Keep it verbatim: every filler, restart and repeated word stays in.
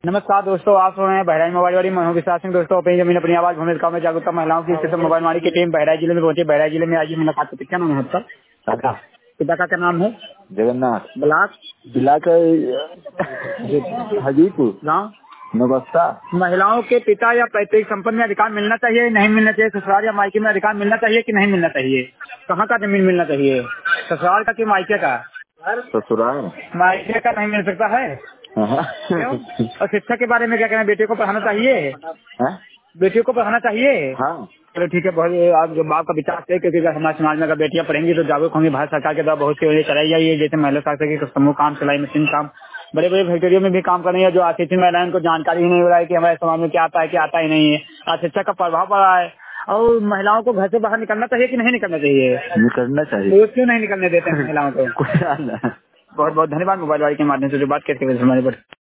नमस्कार दोस्तों, आप सुन रहे हैं बहराइच मोबाइल वाली। मैं हूं विश्वास सिंह। दोस्तों, अपनी जमीन अपनी आवाज भूमि में जागरूकता महिलाओं की स्थिति मोबाइल वाली की टीम बहराइच जिले में पहुंची। बहराइच जिले में आज ही मुलाकात करते। क्या नाम है आपका? काका पिता का क्या नाम है? जगन्नाथ ब्लाक जिला का हाजीपुर गाँव। नवस्था। महिलाओं के पिता या पैतृक संपत्ति में अधिकार मिलना चाहिए, नहीं मिलना चाहिए? ससुराल या मायके में अधिकार मिलना चाहिए कि नहीं मिलना चाहिए? कहाँ का जमीन मिलना चाहिए? ससुराल का कि मायके का? ससुराल मायके का नहीं मिल सकता है। हाँ। क्यों? और शिक्षा के बारे में क्या कहना है? बेटे को पढ़ाना चाहिए? हाँ? बेटियों को पढ़ाना चाहिए? हाँ। चलो ठीक है, बहुत आप जो बाप का विचार है, क्योंकि अगर हमारे समाज में अगर बेटियां पढ़ेंगी तो जागरूक होंगी। भारत सरकार के द्वारा बहुत सी योजना चलाई गई है, जैसे महिला शाक्ति के समूह काम, सिलाई मशीन काम, बड़े बड़े फैक्ट्रियों में भी काम कर रही है। जो अशिक्षित महिलाएं को जानकारी ही नहीं हो रहा है कि हमारे समाज में क्या आता है क्या आता ही नहीं है। अशिक्षा का प्रभाव पड़ा है। और महिलाओं को घर से बाहर निकलना चाहिए कि नहीं निकलना चाहिए? निकलना चाहिए। रोज क्यों नहीं निकलने देते हैं महिलाओं को? कुछ बहुत बहुत धन्यवाद मोबाइल वाले के माध्यम से जो बात करके हमारे